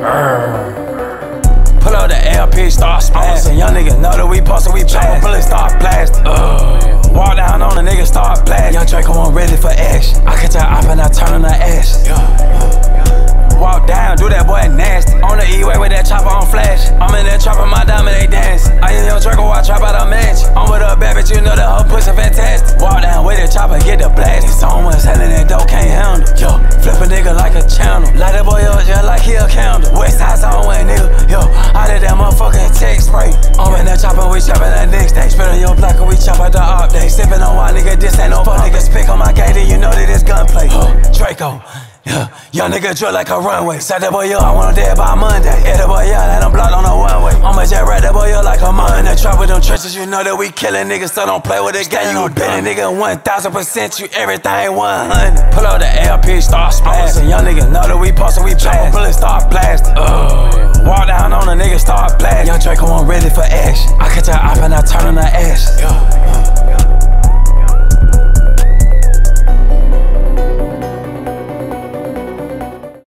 Pull up the LP, start splashing. Young niggas know that we posted, we blast. Bullets start blasting. Walk down on the nigga, start blasting. Young Draco, I'm ready for action. I catch her up and I turn on the ash. Walk down, do that boy nasty. On the E-way with that chopper on flash. I'm in that chopper, my diamond, they dance. I ain't Young Draco, I trap out a match. I'm with a bad bitch, you know that her pussy fantastic. Walk down with the chopper, get the blast. Someone selling that dope, can't handle. Yo, flip a nigga like a channel. Light that boy up just like he a candle. West side zone with nigga. Yo, I did that motherfucking text spray. I'm in that chopper, we chopping that next day. Spit on your block and we chop out the update. Sippin' on wine, nigga, this ain't no fuck. Niggas pick on my gate and you know that it's gunplay. Draco. Yeah, young nigga drill like a runway. Set that boy up, I want him dead by Monday. Yeah, that boy up, let him block on the one way. I'ma just ride that boy up like a mud. In the trap with them trenches, you know that we killing niggas, so don't play with this game. You been a nigga 1000%, you everything 100. Pull up the LP, start splashing. Young niggas know that we posted, we blast. Bullets start blasting. Walk down on the nigga, start blasting. Young Draco, I'm ready for action. I catch her up and I turn on the ash.